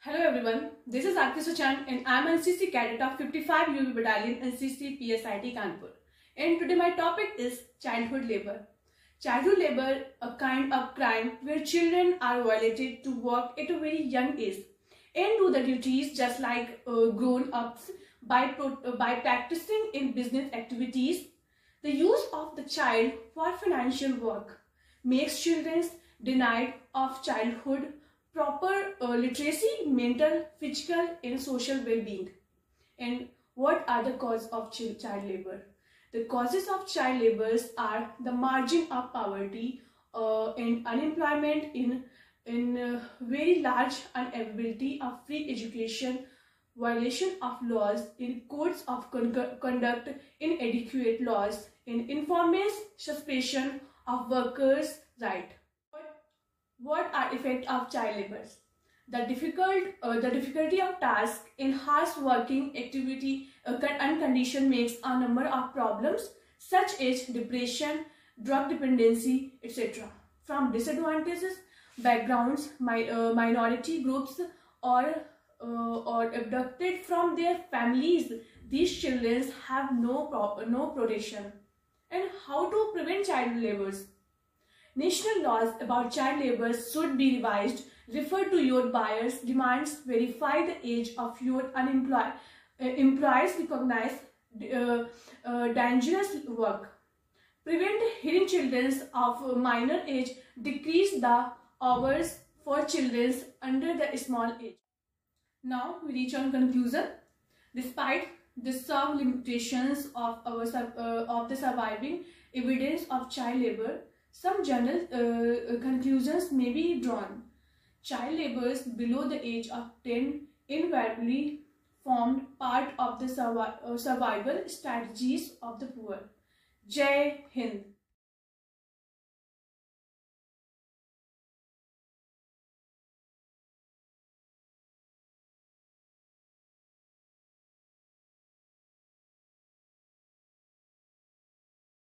Hello everyone, this is Aarti Suchan and I am NCC cadet of 55 UV Battalion NCC PSIT Kanpur. And today my topic is childhood labor. Childhood labor, a kind of crime where children are violated to work at a very young age and do the duties just like grown-ups by practicing in business activities. The use of the child for financial work makes children denied of childhood proper literacy, mental, physical and social well-being. And what are the causes of child labor? The causes of child labor are the margin of poverty and unemployment in very large unavailability of free education, violation of laws in codes of conduct, inadequate laws, in informal suppression of workers' rights. What are effects of child labor? The difficulty of task in harsh working activity and condition makes a number of problems such as depression, drug dependency, etc. From disadvantages, backgrounds, minority groups, or abducted from their families, these children have no protection. And how to prevent child labor? National laws about child labor should be revised, refer to youth buyers, demands, verify the age of youth unemployed, employees recognize dangerous work, prevent hidden children of minor age, decrease the hours for children under the small age. Now we reach on conclusion. Despite the some limitations of the surviving evidence of child labor, some general conclusions may be drawn. Child laborers below the age of 10 invariably formed part of the survival strategies of the poor. Jai Hind.